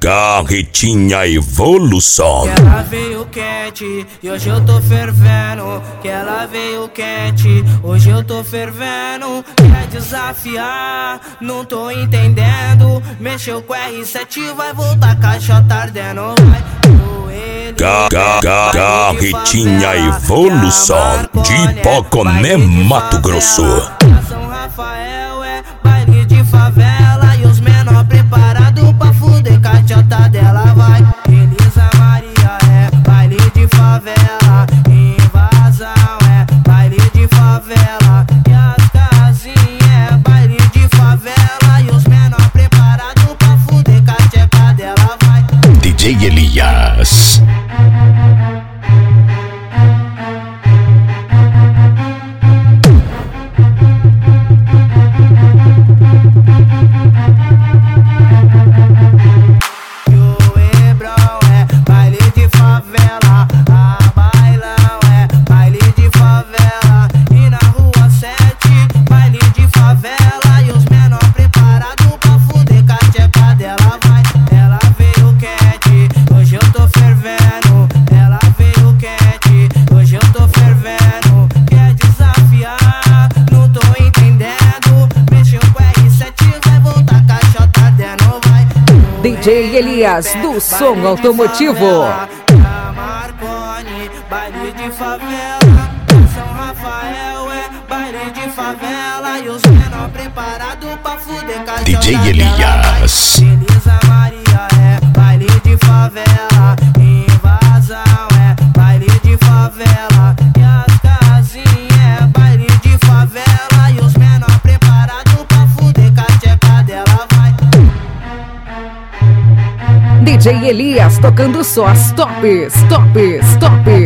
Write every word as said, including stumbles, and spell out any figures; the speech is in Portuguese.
Carretinha Evolução. Que ela veio quente e hoje eu tô fervendo. Que ela veio quente, hoje eu tô fervendo. Quer desafiar, não tô entendendo. Mexeu com R sete, vai voltar caixota ardendo. Carretinha Evolução de Poconé, Mato Grosso. São Rafael é baile de favela e os menor preparado pra fuder caixota dela vai. Elisa Maria é baile de favela, invasão é baile de favela e as casinhas é baile de favela e os menor preparado pra fuder caixota dela vai. D J Elias. D J Elias do Som Automotivo. Marconi, baile de favela. São Rafael é baile de favela e os menor preparado pra fuder caixota. D J Elias. Elisa Maria é baile de favela, invasão é baile de favela e as casinhas é baile de favela e os menor preparado pra fuder caixota dela vai. D J Elias tocando só as tops, tops, tops.